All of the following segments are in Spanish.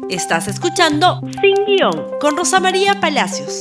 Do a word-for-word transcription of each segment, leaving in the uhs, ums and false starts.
Estás escuchando Sin Guión con Rosa María Palacios.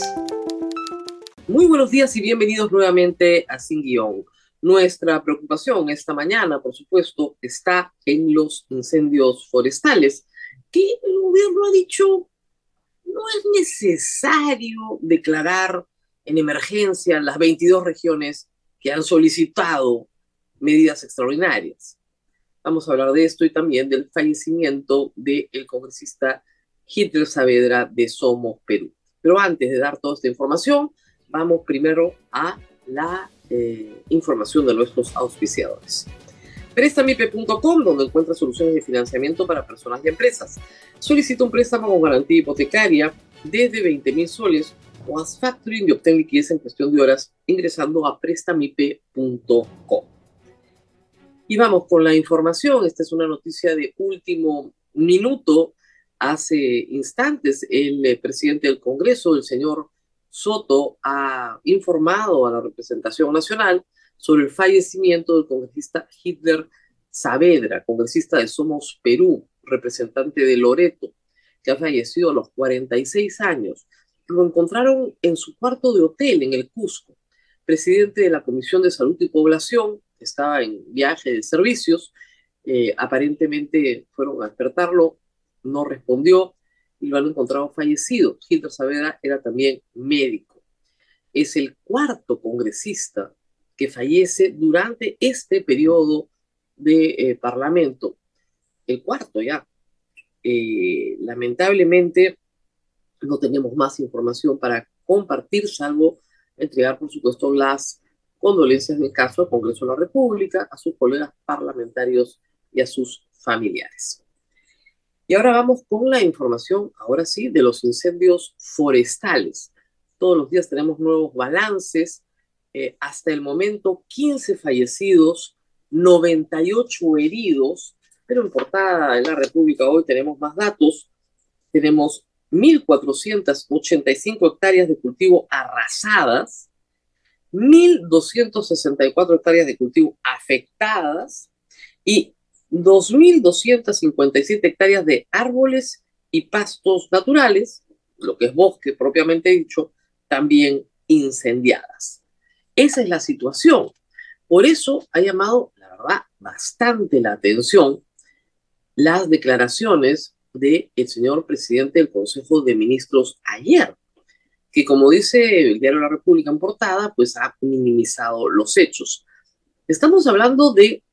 Muy buenos días y bienvenidos nuevamente a Sin Guión. Nuestra preocupación esta mañana, por supuesto, está en los incendios forestales, que el gobierno ha dicho no es necesario declarar en emergencia las veintidós regiones que han solicitado medidas extraordinarias. Vamos a hablar de esto y también del fallecimiento del congresista Hitler Saavedra de Somos Perú. Pero antes de dar toda esta información, vamos primero a la eh, información de nuestros auspiciadores. Prestamipe punto com, donde encuentra soluciones de financiamiento para personas y empresas. Solicita un préstamo con garantía hipotecaria desde veinte mil soles o haz factoring y obtén liquidez en cuestión de horas ingresando a prestamipe punto com. Y vamos con la información. Esta es una noticia de último minuto. Hace instantes el eh, presidente del Congreso, el señor Soto, ha informado a la representación nacional sobre el fallecimiento del congresista Hitler Saavedra, congresista de Somos Perú, representante de Loreto, que ha fallecido a los cuarenta y seis años. Lo encontraron en su cuarto de hotel en el Cusco. Presidente de la Comisión de Salud y Población, estaba en viaje de servicios, eh, aparentemente fueron a despertarlo, no respondió y lo han encontrado fallecido. Hitler Saavedra era también médico. Es el cuarto congresista que fallece durante este periodo de eh, parlamento. El cuarto ya. Eh, lamentablemente no tenemos más información para compartir, salvo entregar, por supuesto, las condolencias del caso al Congreso de la República, a sus colegas parlamentarios y a sus familiares. Y ahora vamos con la información, ahora sí, de los incendios forestales. Todos los días tenemos nuevos balances. Eh, hasta el momento, quince fallecidos, noventa y ocho heridos, pero en portada de la República hoy tenemos más datos. Tenemos mil cuatrocientas ochenta y cinco hectáreas de cultivo arrasadas, mil doscientas sesenta y cuatro hectáreas de cultivo afectadas y dos mil doscientas cincuenta y siete hectáreas de árboles y pastos naturales, lo que es bosque propiamente dicho, también incendiadas. Esa es la situación. Por eso ha llamado, la verdad, bastante la atención las declaraciones del señor presidente del Consejo de Ministros ayer, que como dice el diario La República en portada, pues ha minimizado los hechos. Estamos hablando de,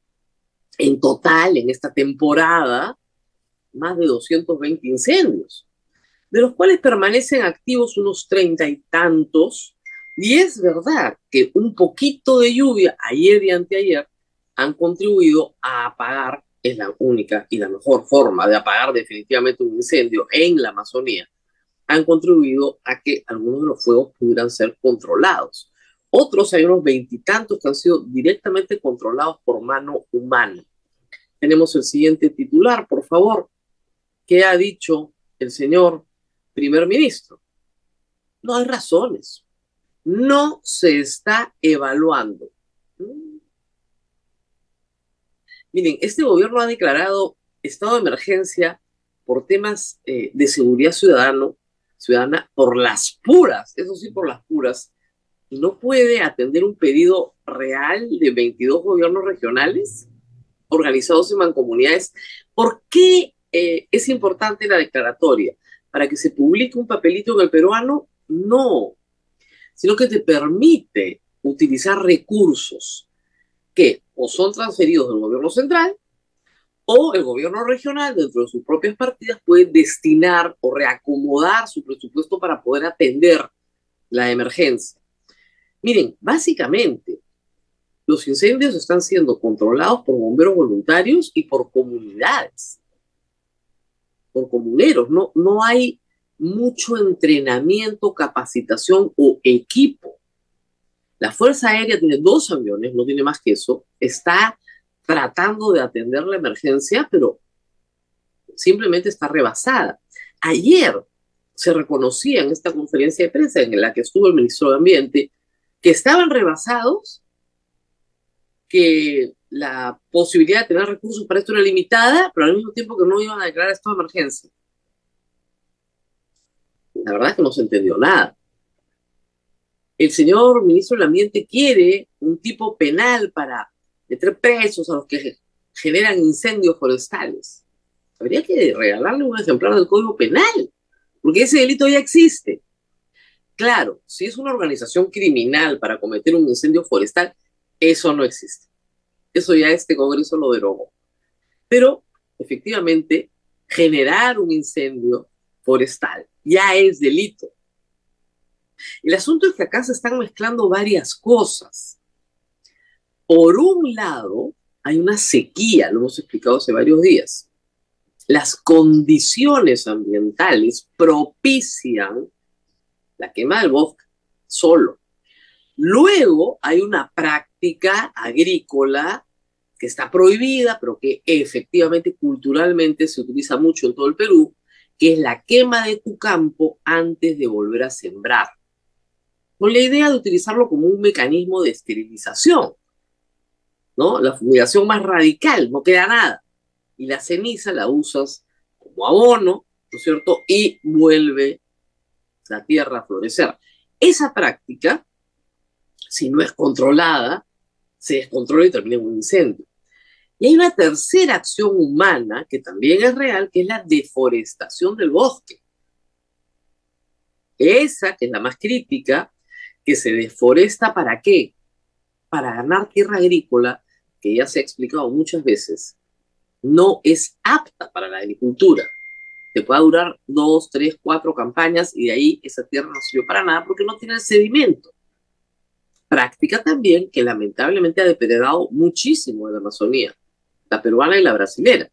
en total, en esta temporada, más de doscientos veinte incendios, de los cuales permanecen activos unos treinta y tantos, y es verdad que un poquito de lluvia ayer y anteayer han contribuido a apagar, es la única y la mejor forma de apagar definitivamente un incendio en la Amazonía, han contribuido a que algunos de los fuegos pudieran ser controlados. Otros, hay unos veintitantos que han sido directamente controlados por mano humana. Tenemos el siguiente titular, por favor. ¿Qué ha dicho el señor primer ministro? No hay razones. No se está evaluando. Miren, este gobierno ha declarado estado de emergencia por temas eh, de seguridad ciudadano, ciudadana por las puras, eso sí, por las puras, y no puede atender un pedido real de veintidós gobiernos regionales organizados en mancomunidades. ¿Por qué eh, es importante la declaratoria? ¿Para que se publique un papelito en el peruano? No, sino que te permite utilizar recursos que o son transferidos del gobierno central o el gobierno regional, dentro de sus propias partidas, puede destinar o reacomodar su presupuesto para poder atender la emergencia. Miren, básicamente, los incendios están siendo controlados por bomberos voluntarios y por comunidades, por comuneros. No, no hay mucho entrenamiento, capacitación o equipo. La Fuerza Aérea tiene dos aviones, no tiene más que eso, está tratando de atender la emergencia, pero simplemente está rebasada. Ayer se reconocía en esta conferencia de prensa en la que estuvo el ministro de Ambiente que estaban rebasados, que la posibilidad de tener recursos para esto era limitada, pero al mismo tiempo que no iban a declarar esto de emergencia. La verdad es que no se entendió nada. El señor ministro del Ambiente quiere un tipo penal para meter presos a los que generan incendios forestales. Habría que regalarle un ejemplar del Código Penal, porque ese delito ya existe. Claro, si es una organización criminal para cometer un incendio forestal, eso no existe. Eso ya este Congreso lo derogó. Pero, efectivamente, generar un incendio forestal ya es delito. El asunto es que acá se están mezclando varias cosas. Por un lado, hay una sequía, lo hemos explicado hace varios días. Las condiciones ambientales propician la quema del bosque solo. Luego hay una práctica agrícola que está prohibida, pero que efectivamente culturalmente se utiliza mucho en todo el Perú, que es la quema de tu campo antes de volver a sembrar, con la idea de utilizarlo como un mecanismo de esterilización, ¿no? La fumigación más radical, no queda nada, y la ceniza la usas como abono, ¿no es cierto? Y vuelve la tierra a florecer. Esa práctica, si no es controlada, se descontrola y termina en un incendio. Y hay una tercera acción humana que también es real, que es la deforestación del bosque. Esa, que es la más crítica, que se deforesta ¿para qué? Para ganar tierra agrícola, que ya se ha explicado muchas veces, no es apta para la agricultura. Te puede durar dos, tres, cuatro campañas y de ahí esa tierra no sirve para nada porque no tiene el sedimento. Práctica también que lamentablemente ha depredado muchísimo de la Amazonía, la peruana y la brasilera.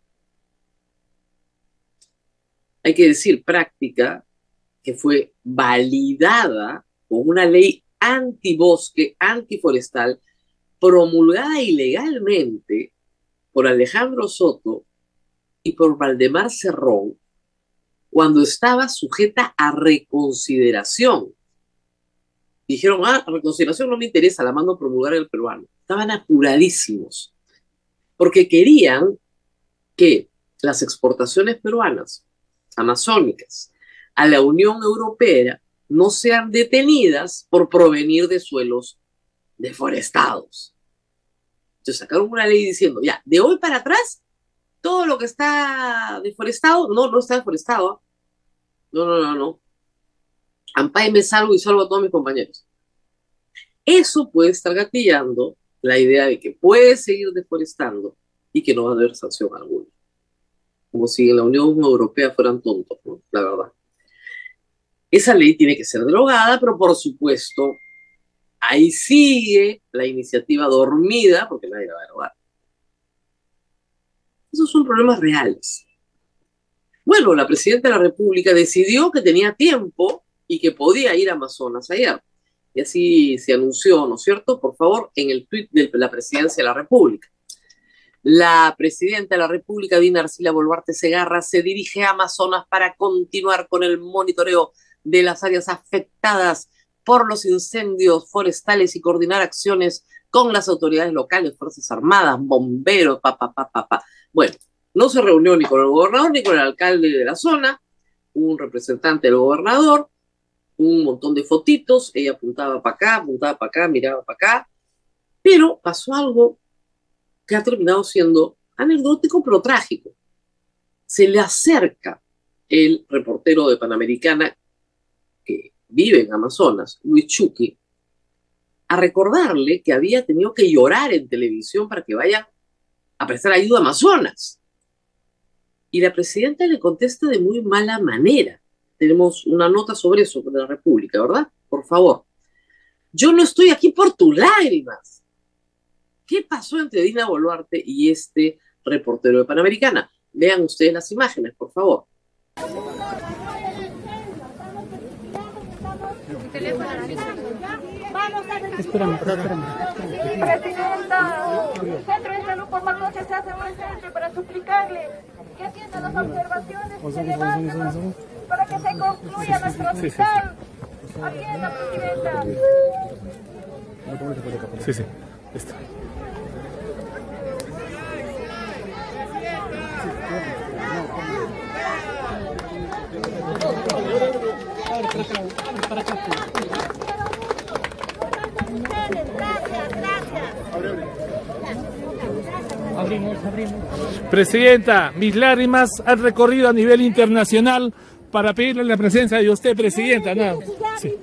Hay que decir, práctica que fue validada con una ley antibosque, antiforestal, promulgada ilegalmente por Alejandro Soto y por Valdemar Cerrón cuando estaba sujeta a reconsideración. Dijeron, ah, reconsideración no me interesa, la mando a promulgar el peruano. Estaban apuradísimos, porque querían que las exportaciones peruanas, amazónicas, a la Unión Europea no sean detenidas por provenir de suelos deforestados. Entonces sacaron una ley diciendo, ya, de hoy para atrás, todo lo que está deforestado, no, no está deforestado. No, no, no, no. Ampay me salvo y salvo a todos mis compañeros. Eso puede estar gatillando la idea de que puede seguir deforestando y que no va a haber sanción alguna. Como si en la Unión Europea fueran tontos, ¿no? La verdad. Esa ley tiene que ser derogada, pero por supuesto, ahí sigue la iniciativa dormida, porque nadie la va a derogar. Esos son problemas reales. Bueno, la presidenta de la República decidió que tenía tiempo y que podía ir a Amazonas ayer. Y así se anunció, ¿no es cierto? Por favor, en el tuit de la presidencia de la República. La presidenta de la República, Dina Arcila Boluarte Segarra, se dirige a Amazonas para continuar con el monitoreo de las áreas afectadas por los incendios forestales y coordinar acciones con las autoridades locales, Fuerzas Armadas, bomberos, papá, papá, papá. Bueno, no se reunió ni con el gobernador ni con el alcalde de la zona, un representante del gobernador, un montón de fotitos, ella apuntaba para acá, apuntaba para acá, miraba para acá, pero pasó algo que ha terminado siendo anecdótico pero trágico. Se le acerca el reportero de Panamericana que vive en Amazonas, Luis Chuqui, a recordarle que había tenido que llorar en televisión para que vaya a prestar ayuda a Amazonas. Y la presidenta le contesta de muy mala manera. Tenemos una nota sobre eso de la República, ¿verdad? Por favor. Yo no estoy aquí por tus lágrimas. ¿Qué pasó entre Dina Boluarte y este reportero de Panamericana? Vean ustedes las imágenes, por favor. Espérame, espérame. Presidenta, el Centro de Salud por Macoche se hace presente para suplicarle que atienda las observaciones que se levantan para que se concluya nuestro hospital. Atienda, presidenta. Sí, sí, listo. Presidenta. Presidenta, mis lágrimas han recorrido a nivel internacional para pedirle la presencia de usted, Presidenta. No, sí.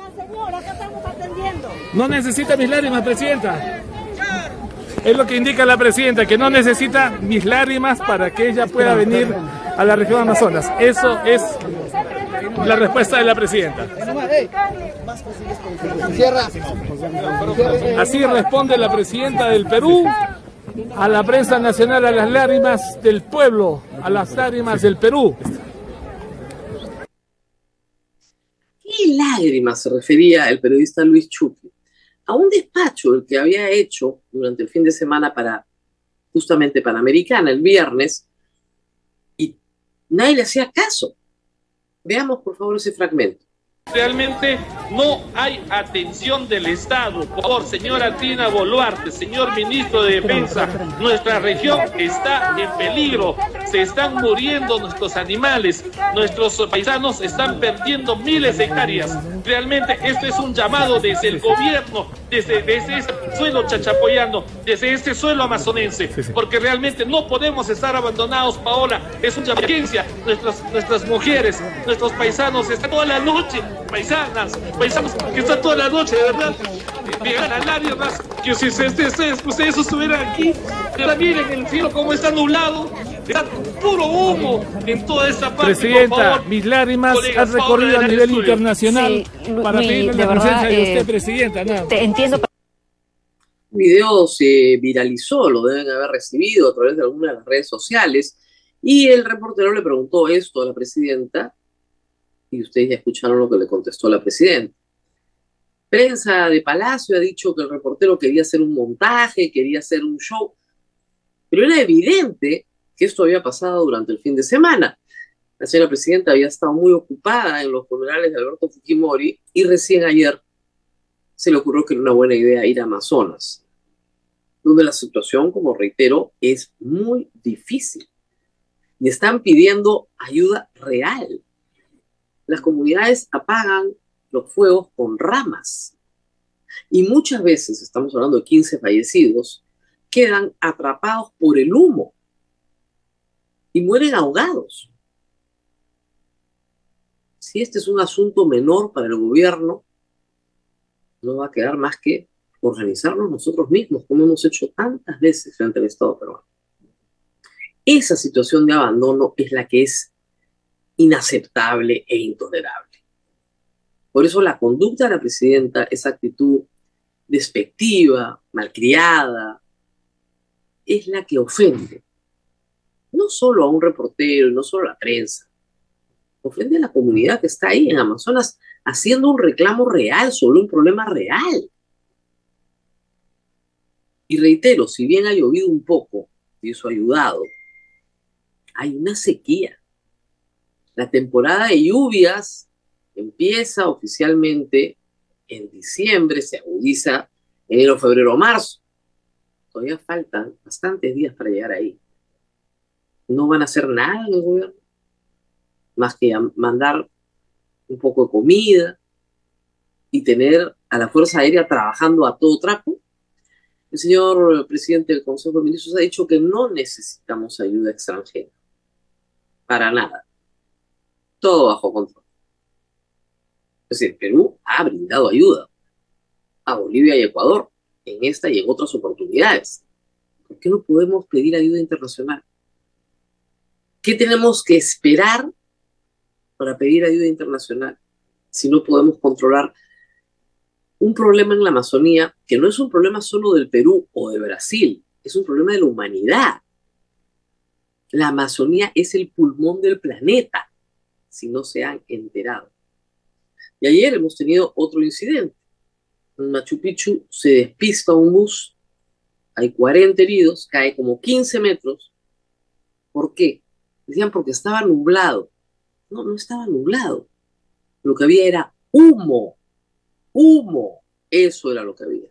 No necesita mis lágrimas, Presidenta. Es lo que indica la Presidenta, que no necesita mis lágrimas para que ella pueda venir a la región Amazonas. Eso es la respuesta de la Presidenta. Así responde la Presidenta del Perú a la prensa nacional, a las lágrimas del pueblo, a las lágrimas del Perú. ¿Qué lágrimas se refería el periodista Luis Chuqui? A un despacho el que había hecho durante el fin de semana para justamente Panamericana el viernes, y nadie le hacía caso. Veamos por favor ese fragmento. Realmente no hay atención del Estado. Por favor, señora Dina Boluarte, señor ministro de Defensa, nuestra región está en peligro. Se están muriendo nuestros animales, nuestros paisanos están perdiendo miles de hectáreas. Realmente esto es un llamado desde el gobierno, desde, desde este suelo chachapoyano, desde este suelo amazonense, porque realmente no podemos estar abandonados, Paola. Es una emergencia. Nuestras, nuestras mujeres, nuestros paisanos están toda la noche. Paisanas, paisanos que están toda la noche, de verdad, llegan a lágrimas, que si ustedes, ustedes estuvieran aquí, pero miren el cielo como está nublado, está puro humo en toda esta parte. Presidenta, por favor, mis lágrimas colegas, han recorrido Paola, a nivel estudio. internacional Sí, para mi- pedirle de la verdad, presencia de usted, eh, Presidenta. No. Te entiendo. El video se viralizó, lo deben haber recibido a través de alguna de las redes sociales, y el reportero le preguntó esto a la Presidenta, y ustedes ya escucharon lo que le contestó la Presidenta. Prensa de Palacio ha dicho que el reportero quería hacer un montaje, quería hacer un show, pero era evidente que esto había pasado durante el fin de semana. La señora Presidenta había estado muy ocupada en los funerales de Alberto Fujimori y recién ayer se le ocurrió que era una buena idea ir a Amazonas, donde la situación, como reitero, es muy difícil y están pidiendo ayuda real. Las comunidades apagan los fuegos con ramas y muchas veces, estamos hablando de quince fallecidos, quedan atrapados por el humo y mueren ahogados. Si este es un asunto menor para el gobierno, no va a quedar más que organizarnos nosotros mismos, como hemos hecho tantas veces frente al Estado peruano. Esa situación de abandono es la que es inaceptable e intolerable. Por eso la conducta de la Presidenta, esa actitud despectiva, malcriada, es la que ofende. No solo a un reportero, no solo a la prensa, ofende a la comunidad que está ahí en Amazonas haciendo un reclamo real sobre un problema real. Y reitero, si bien ha llovido un poco, y eso ha ayudado, hay una sequía. La temporada de lluvias empieza oficialmente en diciembre, se agudiza enero, febrero, marzo. Todavía faltan bastantes días para llegar ahí. No van a hacer nada en el gobierno, más que mandar un poco de comida y tener a la Fuerza Aérea trabajando a todo trapo. El señor presidente del Consejo de Ministros ha dicho que no necesitamos ayuda extranjera. Para nada. Todo bajo control. Es decir, Perú ha brindado ayuda a Bolivia y Ecuador en esta y en otras oportunidades. ¿Por qué no podemos pedir ayuda internacional? ¿Qué tenemos que esperar para pedir ayuda internacional si no podemos controlar un problema en la Amazonía que no es un problema solo del Perú o de Brasil, es un problema de la humanidad? La Amazonía es el pulmón del planeta, si no se han enterado. Y ayer hemos tenido otro incidente. En Machu Picchu se despista un bus, hay cuarenta heridos, cae como quince metros. ¿Por qué? Decían porque estaba nublado. No, no estaba nublado. Lo que había era humo. Humo. Eso era lo que había.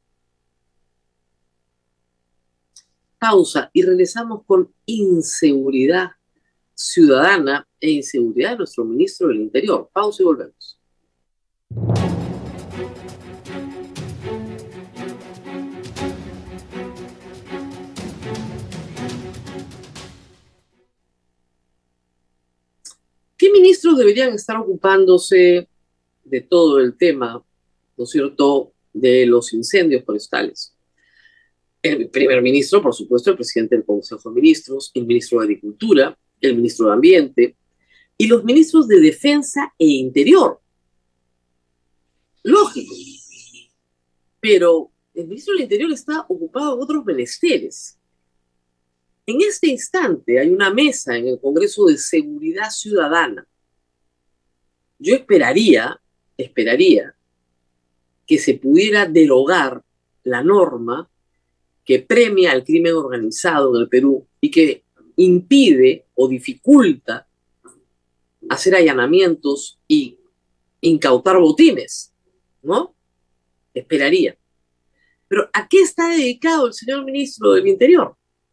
Pausa y regresamos con inseguridad ciudadana e inseguridad de nuestro ministro del Interior. Pausa y volvemos. ministros deberían estar ocupándose de todo el tema, ¿no es cierto?, de los incendios forestales. El primer ministro, por supuesto, el presidente del Consejo de Ministros, el ministro de Agricultura, el ministro de Ambiente y los ministros de Defensa e Interior. Lógico. Pero el ministro del Interior está ocupado en otros menesteres. En este instante hay una mesa en el Congreso de Seguridad Ciudadana. Yo esperaría, esperaría que se pudiera derogar la norma que premia al crimen organizado en el Perú y que impide o dificulta hacer allanamientos y incautar botines, ¿no? Esperaría. Pero ¿a qué está dedicado el señor ministro del Interior?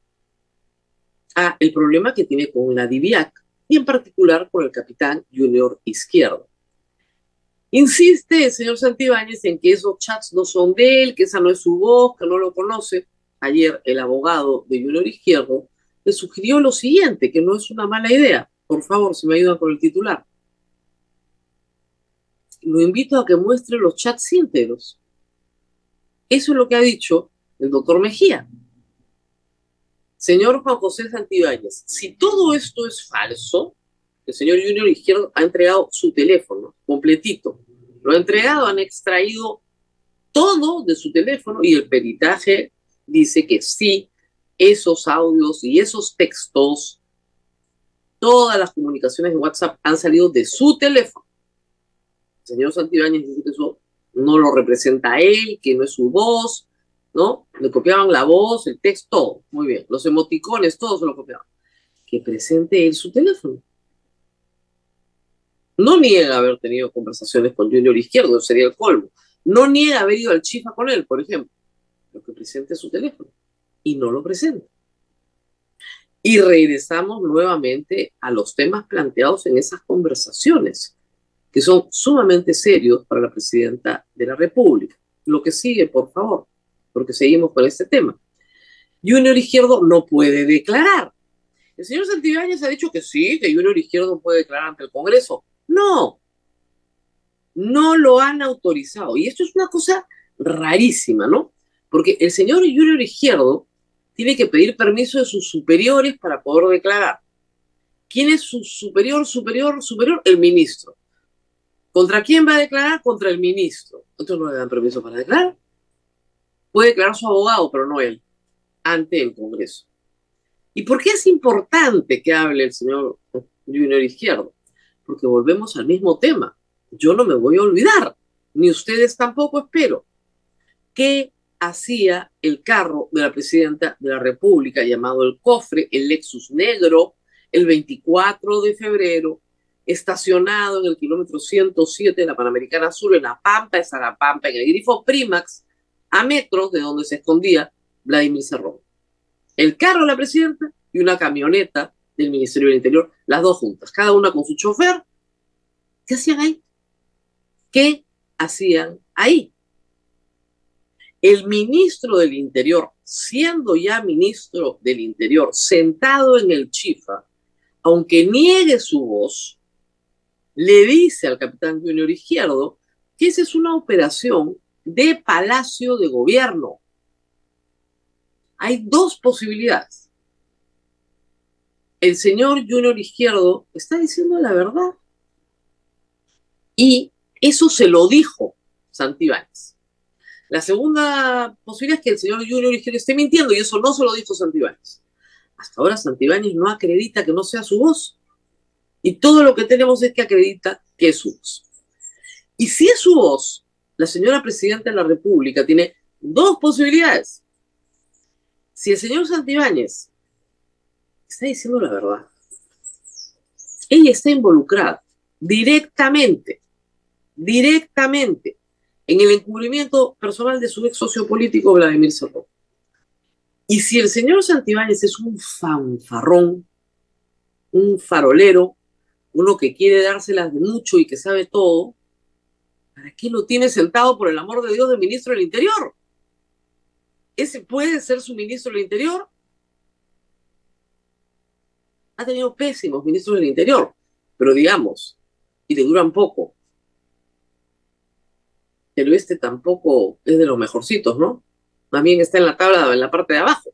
A el problema que tiene con la DIVIAC y en particular con el capitán Junior Izquierdo. Insiste el señor Santibáñez en que esos chats no son de él, que esa no es su voz, que no lo conoce. Ayer el abogado de Junior Izquierdo le sugirió lo siguiente, que no es una mala idea. Por favor, si me ayudan con el titular. Lo invito a que muestre los chats íntegros. Eso es lo que ha dicho el doctor Mejía. Señor Juan José Santibáñez, si todo esto es falso, el señor Junior Izquierdo ha entregado su teléfono completito. Lo ha entregado, han extraído todo de su teléfono y el peritaje dice que sí, esos audios y esos textos, todas las comunicaciones de WhatsApp han salido de su teléfono. El señor Santibáñez dice que eso no lo representa a él, que no es su voz, ¿no? Le copiaban la voz, el texto, todo. Muy bien. Los emoticones, todos se lo copiaban. Que presente él su teléfono. No niega haber tenido conversaciones con Junior Izquierdo, sería el colmo. No niega haber ido al Chifa con él, por ejemplo. Pero que presente su teléfono. Y no lo presenta. Y regresamos nuevamente a los temas planteados en esas conversaciones, que son sumamente serios para la presidenta de la República. Lo que sigue, por favor, porque seguimos con este tema. Junior Izquierdo no puede declarar. El señor Santibáñez ha dicho que sí, que Junior Izquierdo puede declarar ante el Congreso. No, no lo han autorizado. Y esto es una cosa rarísima, ¿no? Porque el señor Junior Izquierdo tiene que pedir permiso de sus superiores para poder declarar. ¿Quién es su superior, superior, superior? El ministro. ¿Contra quién va a declarar? Contra el ministro. Entonces no le dan permiso para declarar. Puede declarar su abogado, pero no él, ante el Congreso. ¿Y por qué es importante que hable el señor Junior Izquierdo? Porque volvemos al mismo tema. Yo no me voy a olvidar, ni ustedes tampoco, espero. ¿Qué hacía el carro de la presidenta de la República llamado el Cofre, el Lexus negro, el veinticuatro de febrero, estacionado en el kilómetro ciento siete de la Panamericana Sur, en La Pampa, esa La Pampa, en el Grifo Prímax, a metros de donde se escondía Vladimir Cerrón? El carro de la presidenta y una camioneta del Ministerio del Interior, las dos juntas, cada una con su chofer. ¿Qué hacían ahí? ¿Qué hacían ahí? El ministro del Interior, siendo ya ministro del Interior, sentado en el Chifa, aunque niegue su voz, le dice al capitán Junior Izquierdo que esa es una operación de Palacio de Gobierno. Hay dos posibilidades. El señor Junior Izquierdo está diciendo la verdad. Y eso se lo dijo Santibáñez. La segunda posibilidad es que el señor Junior Izquierdo esté mintiendo y eso no se lo dijo Santibáñez. Hasta ahora Santibáñez no acredita que no sea su voz. Y todo lo que tenemos es que acredita que es su voz. Y si es su voz, la señora presidenta de la República tiene dos posibilidades. Si el señor Santibáñez está diciendo la verdad, ella está involucrada directamente, directamente en el encubrimiento personal de su ex socio político Vladimir Cerrón. Y si el señor Santibáñez es un fanfarrón, un farolero, uno que quiere dárselas de mucho y que sabe todo, ¿para qué lo tiene sentado, por el amor de Dios, de ministro del Interior? ¿Ese puede ser su ministro del Interior? Ha tenido pésimos ministros del Interior. pero digamos, y le duran poco. Pero este tampoco es de los mejorcitos, ¿no? Más bien está en la tabla, en la parte de abajo.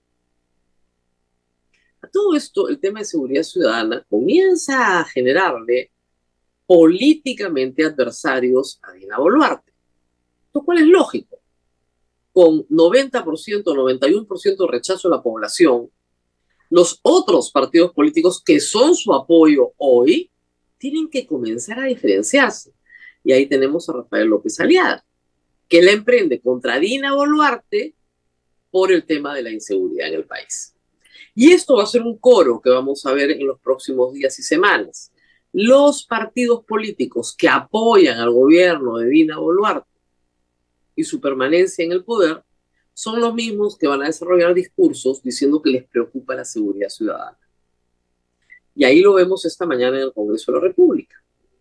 A todo esto, el tema de seguridad ciudadana comienza a generarle políticamente adversarios a Dina Boluarte, lo cual es lógico. Con noventa por ciento, noventa y uno por ciento de rechazo de la población, los otros partidos políticos que son su apoyo hoy tienen que comenzar a diferenciarse. Y ahí tenemos a Rafael López Aliaga, que la emprende contra Dina Boluarte por el tema de la inseguridad en el país. Y esto va a ser un coro que vamos a ver en los próximos días y semanas. Los partidos políticos que apoyan al gobierno de Dina Boluarte y su permanencia en el poder son los mismos que van a desarrollar discursos diciendo que les preocupa la seguridad ciudadana. Y ahí lo vemos esta mañana en el Congreso de la República.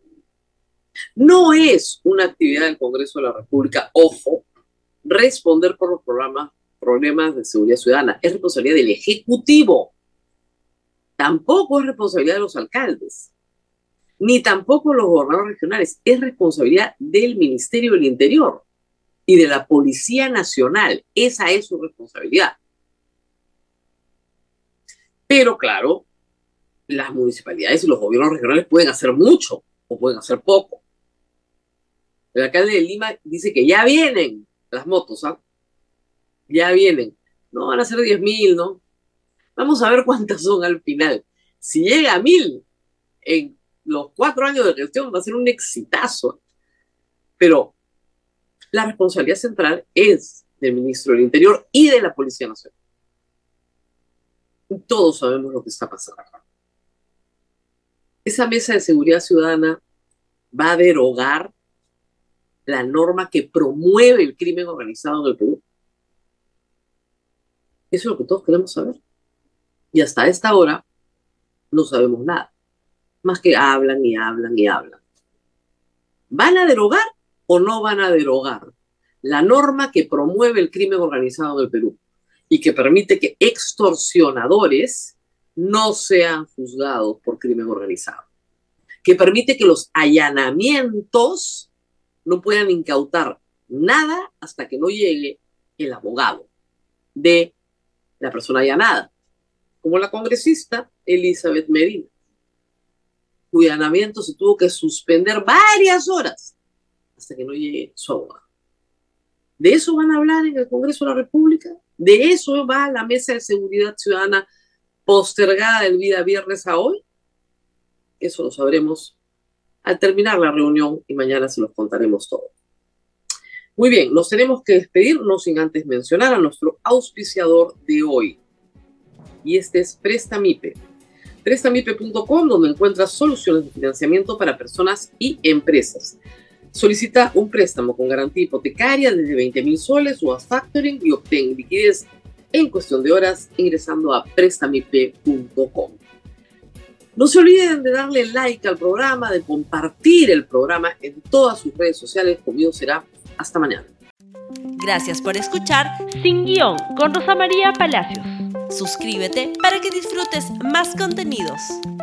No es una actividad del Congreso de la República, ojo, responder por los programas, problemas de seguridad ciudadana. Es responsabilidad del Ejecutivo. Tampoco es responsabilidad de los alcaldes, ni tampoco los gobernadores regionales. Es responsabilidad del Ministerio del Interior y de la Policía Nacional. Esa es su responsabilidad. Pero claro, las municipalidades y los gobiernos regionales pueden hacer mucho o pueden hacer poco. El alcalde de Lima dice que ya vienen las motos, ¿ah? Ya vienen. No van a ser diez mil, ¿no? Vamos a ver cuántas son al final. Si llega a mil en los cuatro años de gestión, va a ser un exitazo. Pero la responsabilidad central es del Ministro del Interior y de la Policía Nacional. Todos sabemos lo que está pasando. Esa mesa de seguridad ciudadana va a derogar la norma que promueve el crimen organizado en el Perú. Eso es lo que todos queremos saber. Y hasta esta hora no sabemos nada. Más que hablan y hablan y hablan. ¿Van a derogar o no van a derogar la norma que promueve el crimen organizado en el Perú y que permite que extorsionadores no sean juzgados por crimen organizado? Que permite que los allanamientos no puedan incautar nada hasta que no llegue el abogado de la persona allanada, como la congresista Elizabeth Medina, cuyo allanamiento se tuvo que suspender varias horas hasta que no llegue su abogado. ¿De eso van a hablar en el Congreso de la República? ¿De eso va la mesa de seguridad ciudadana postergada del día viernes a hoy? Eso lo sabremos al terminar la reunión y mañana se los contaremos todo. Muy bien, nos tenemos que despedir, no sin antes mencionar a nuestro auspiciador de hoy. Y este es Prestamipe. Prestamipe punto com, donde encuentras soluciones de financiamiento para personas y empresas. Solicita un préstamo con garantía hipotecaria desde veinte mil soles o a factoring y obtén liquidez en cuestión de horas ingresando a Prestamipe punto com. No se olviden de darle like al programa, de compartir el programa en todas sus redes sociales. Conmigo será hasta mañana. Gracias por escuchar Sin Guión con Rosa María Palacios. Suscríbete para que disfrutes más contenidos.